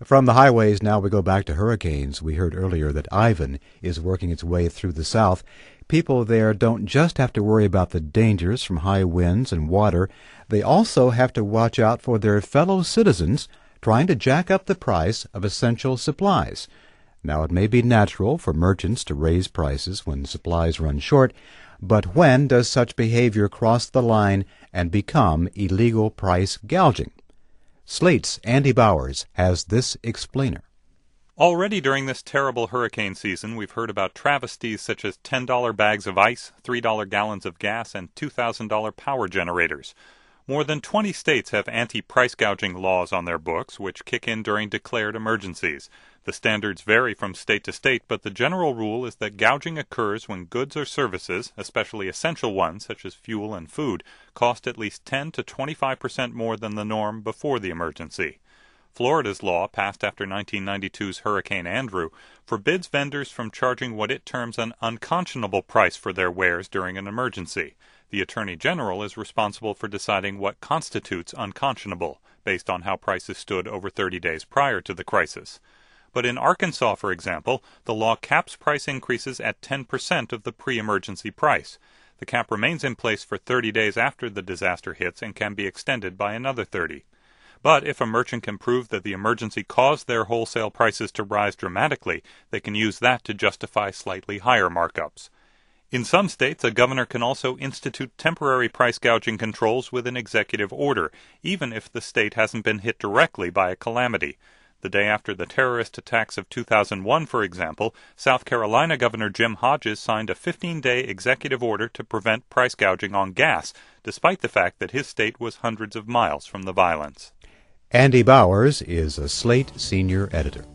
From the highways, now we go back to hurricanes. We heard earlier that Ivan is working its way through the south. People there don't just have to worry about the dangers from high winds and water. They also have to watch out for their fellow citizens trying to jack up the price of essential supplies. Now, it may be natural for merchants to raise prices when supplies run short, but when does such behavior cross the line and become illegal price gouging? Slate's Andy Bowers has this explainer. Already during this terrible hurricane season, we've heard about travesties such as $10 bags of ice, $3 gallons of gas, and $2,000 power generators. More than 20 states have anti-price gouging laws on their books, which kick in during declared emergencies. The standards vary from state to state, but the general rule is that gouging occurs when goods or services, especially essential ones such as fuel and food, cost at least 10 to 25% more than the norm before the emergency. Florida's law, passed after 1992's Hurricane Andrew, forbids vendors from charging what it terms an unconscionable price for their wares during an emergency. The Attorney General is responsible for deciding what constitutes unconscionable, based on how prices stood over 30 days prior to the crisis. But in Arkansas, for example, the law caps price increases at 10% of the pre-emergency price. The cap remains in place for 30 days after the disaster hits and can be extended by another 30. But if a merchant can prove that the emergency caused their wholesale prices to rise dramatically, they can use that to justify slightly higher markups. In some states, a governor can also institute temporary price gouging controls with an executive order, even if the state hasn't been hit directly by a calamity. The day after the terrorist attacks of 2001, for example, South Carolina Governor Jim Hodges signed a 15-day executive order to prevent price gouging on gas, despite the fact that his state was hundreds of miles from the violence. Andy Bowers is a Slate senior editor.